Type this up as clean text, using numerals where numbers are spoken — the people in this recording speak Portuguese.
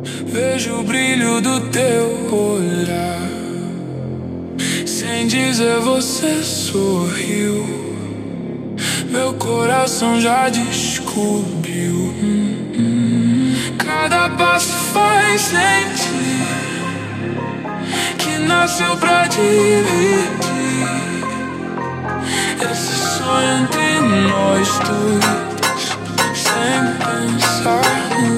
Vejo o brilho do teu olhar. Sem dizer você sorriu. Meu coração já descobriu. Cada passo faz sentir que nasceu pra dividir esse sonho entre nós dois, sem pensar.